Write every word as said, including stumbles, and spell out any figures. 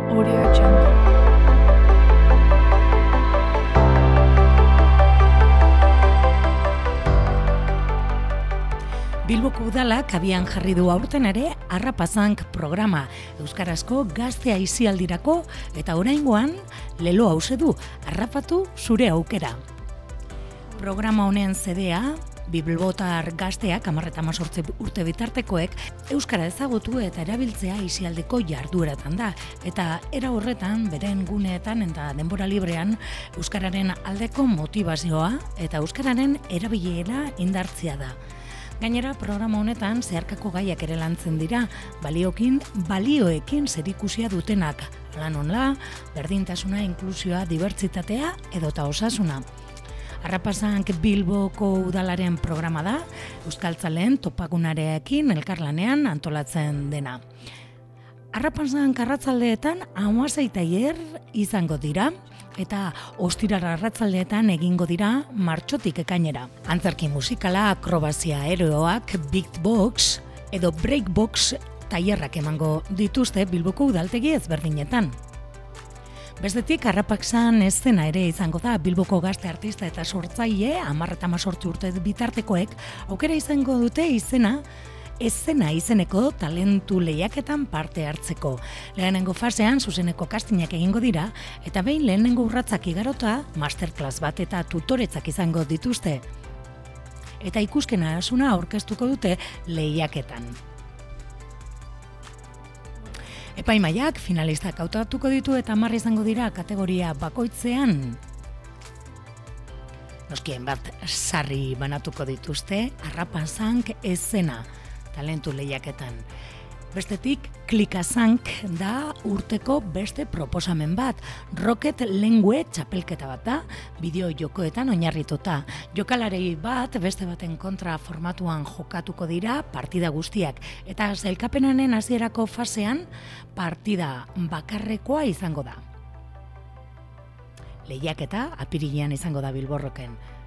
Audio Jungle. Bilboko udalak abian jarri du aurten ere Arrapazank programa, euskarazko gazte aisialdirako, eta oraingoan lelo hause du, harrapatu zure aukera. Programa honen zedea, bilbotar gazteak, hamar eta hemezortzi urte bitartekoek, euskara ezagutu eta erabiltzea aisialdiko jardueratan da, eta era horretan, beren guneetan eta denbora librean, euskararen aldeko motivazioa eta euskararen erabilera indartzea da. Gainera, programa honetan zeharkako gaiak ere lantzen dira, baliokin, balioekin zerikusia dutenak, lan onla, berdintasuna, inklusioa, dibertsitatea edota osasuna. Arrapazank Bilboko udalaren programa da, euskaltzaleen topagunarekin elkarlanean antolatzen dena. Arrapazank arratsaldeetan hamasei tailer izango dira, eta ostiral arratsaldeetan egingo dira martxotik ekainera. Antzerki musikala, akrobazia aeroak, beatbox edo breakbox tailerrak emango dituzte Bilboko udaltegi ezberdinetan. Bestetik, Arrapazank eszena ere izango da, Bilboko gazte artista eta sortzaile, hamar eta hemezortzi urte bitartekoek, aukera izango dute izena, eszena izeneko talentu lehiaketan parte hartzeko. Lehenengo fasean zuzeneko kastinak egingo dira, eta behin lehenengo urratsak igarota, masterclass bat eta tutoretzak izango dituzte. Eta ikuskena asuna aurkeztuko dute lehiaketan. Epaimaiak finalistak hautatuko ditu eta hamar izango dira kategoria bakoitzean. Noskien bat sarri banatuko dituzte Arrapazank eszena talentu lehiaketan. Bestetik, Klikazank da urteko beste proposamen bat. Rocket Language txapelketa bat da, bideo jokoetan oinarrituta. Jokalarei bat beste baten kontra formatuan jokatuko dira partida guztiak, eta sailkapenaren hasierako fasean partida bakarrekoa izango da. Lehiaketa apirilean izango da Bilborroken.